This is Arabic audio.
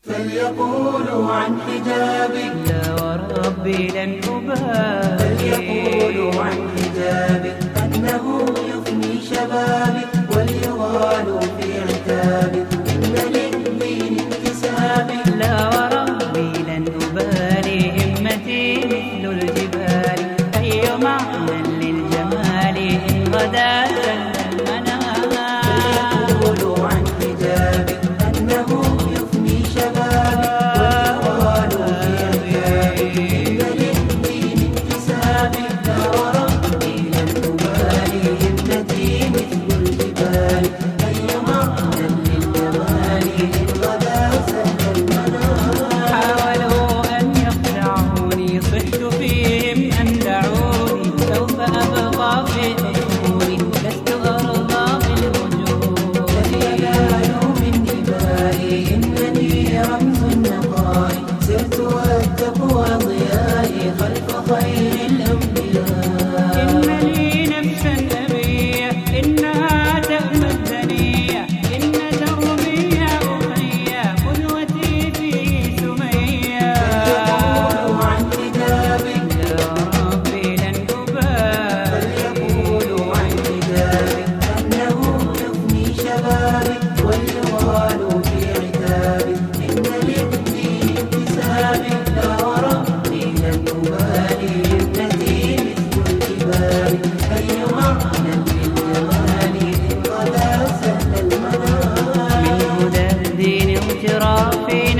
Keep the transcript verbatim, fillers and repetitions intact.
فليقولوا عن حجابي لا وربي لن أبالي. فليقولوا عن حجابي أنه يفني شبابي، وليغالوا في عتابي إن للدين انتسابي. لا وربي لن أبالي، همتي مثل الجبال، أي معنى للجمال إن غدا سل المنام. فليقولوا عن حجابي أنه يفني شبابي، وليغالوا في عتابي إن للدين انتسابي. لا وربي لن أبالي، همتي مثل الجبال، أي معنى للجمال إن غدا سل المنام. حاولوا أن يخدعوني، صحت فيهم أن دعوني، سوف أبقى في أصولي، لست أرضى بالوجود. فلينالوا من إبائي إنني رمز النقاء، سرت والتقوى ضيائي خلف خير الأنبياء. إن لي نفسا أبية إنها تأمى الدنيا، إن دربي يا أخي قدوتي في سمية. فليقولوا عن حجابي لا ربي لن أبالي. فليقولوا عن حجابي أنه يفني شبابي، وليغالوا في عتابي إن للدين انتسابي. لا وربي لن أبالي، همتي مثل الجبال، أي معنى للجمال إن غدا سهل المنام. من هدى الدين اغترافي،